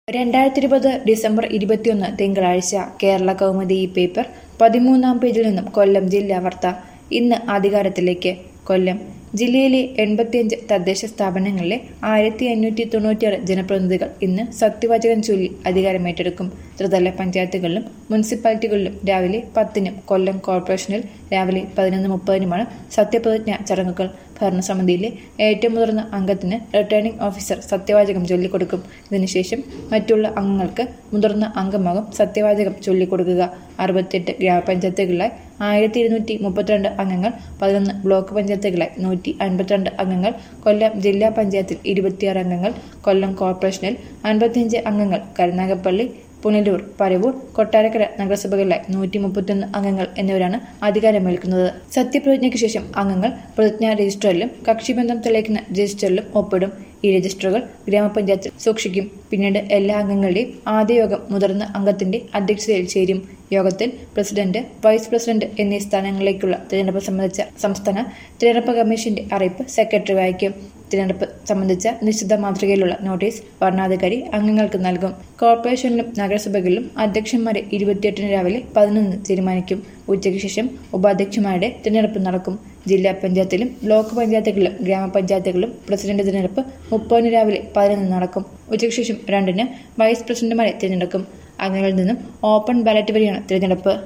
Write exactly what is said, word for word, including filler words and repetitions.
രണ്ടായിരത്തി ഇരുപത് ഡിസംബർ ഇരുപത്തിയൊന്ന് തിങ്കളാഴ്ച കേരള കൗമുദി ഈ പേപ്പർ പതിമൂന്നാം പേജിൽ നിന്നും കൊല്ലം ജില്ലാ വാർത്ത. ഇന്ന് അധികാരത്തിലേക്ക്. കൊല്ലം ജില്ലയിലെ എൺപത്തിയഞ്ച് തദ്ദേശ സ്ഥാപനങ്ങളിലെ ആയിരത്തി അഞ്ഞൂറ്റി തൊണ്ണൂറ്റിയാറ് ജനപ്രതിനിധികൾ ഇന്ന് സത്യവാചകം ചൊല്ലി അധികാരമേറ്റെടുക്കും. ത്രിതല പഞ്ചായത്തുകളിലും മുനിസിപ്പാലിറ്റികളിലും രാവിലെ പത്തിനും കൊല്ലം കോർപ്പറേഷനിൽ രാവിലെ പതിനൊന്ന് മുപ്പതിനുമാണ് സത്യപ്രതിജ്ഞാ ചടങ്ങുകൾ. ഭരണസമിതിയിലെ ഏറ്റവും മുതിർന്ന അംഗത്തിന് റിട്ടേണിംഗ് ഓഫീസർ സത്യവാചകം ചൊല്ലിക്കൊടുക്കും. ഇതിനുശേഷം മറ്റുള്ള അംഗങ്ങൾക്ക് മുതിർന്ന അംഗമാകും സത്യവാചകം ചൊല്ലിക്കൊടുക്കുക. അറുപത്തിയെട്ട് ഗ്രാമപഞ്ചായത്തുകളിലായി ആയിരത്തി ഇരുന്നൂറ്റി മുപ്പത്തിരണ്ട് അംഗങ്ങൾ, പതിനൊന്ന് ബ്ലോക്ക് പഞ്ചായത്തുകളായി നൂറ്റി അൻപത്തിരണ്ട് അംഗങ്ങൾ, കൊല്ലം ജില്ലാ പഞ്ചായത്തിൽ ഇരുപത്തിയാറ് അംഗങ്ങൾ, കൊല്ലം കോർപ്പറേഷനിൽ അൻപത്തിയഞ്ച് അംഗങ്ങൾ, കരുനാഗപ്പള്ളി, പുനലൂർ, പരവൂർ, കൊട്ടാരക്കര നഗരസഭകളിലായി നൂറ്റി മുപ്പത്തിയൊന്ന് അംഗങ്ങൾ എന്നിവരാണ് അധികാരമേൽക്കുന്നത്. സത്യപ്രതിജ്ഞയ്ക്ക് ശേഷം അംഗങ്ങൾ പ്രതിജ്ഞാ രജിസ്റ്ററിലും കക്ഷിബന്ധം തെളിയിക്കുന്ന രജിസ്റ്ററിലും ഒപ്പിടും. ഈ രജിസ്റ്ററുകൾ ഗ്രാമപഞ്ചായത്തിൽ സൂക്ഷിക്കും. പിന്നീട് എല്ലാ അംഗങ്ങളുടെയും ആദ്യ യോഗം മുതിർന്ന അംഗത്തിന്റെ അധ്യക്ഷതയിൽ ചേരും. യോഗത്തിൽ പ്രസിഡന്റ്, വൈസ് പ്രസിഡന്റ് എന്നീ സ്ഥാനങ്ങളിലേക്കുള്ള തിരഞ്ഞെടുപ്പ് സംബന്ധിച്ച സംസ്ഥാന തിരഞ്ഞെടുപ്പ് കമ്മീഷന്റെ അറിയിപ്പ് സെക്രട്ടറി വായിക്കും. തിരഞ്ഞെടുപ്പ് സംബന്ധിച്ച നിശ്ചിത മാതൃകയിലുള്ള നോട്ടീസ് വരണാധികാരി അംഗങ്ങൾക്ക് നൽകും. കോർപ്പറേഷനിലും നഗരസഭകളിലും അധ്യക്ഷന്മാരെ ഇരുപത്തിയെട്ടിന് രാവിലെ പതിനൊന്ന് തീരുമാനിക്കും. ഉച്ചയ്ക്ക് ശേഷം ഉപാധ്യക്ഷന്മാരുടെ തിരഞ്ഞെടുപ്പ് നടക്കും. ജില്ലാ പഞ്ചായത്തിലും ബ്ലോക്ക് പഞ്ചായത്തുകളിലും ഗ്രാമപഞ്ചായത്തുകളിലും പ്രസിഡന്റ് തിരഞ്ഞെടുപ്പ് മുപ്പതിന് രാവിലെ പതിനൊന്ന് നടക്കും. ഉച്ചയ്ക്ക് ശേഷം രണ്ടിന് വൈസ് പ്രസിഡന്റുമാരെ തിരഞ്ഞെടുക്കും. അംഗങ്ങളിൽ നിന്നും ഓപ്പൺ ബാലറ്റ് വഴിയാണ് തിരഞ്ഞെടുപ്പ്.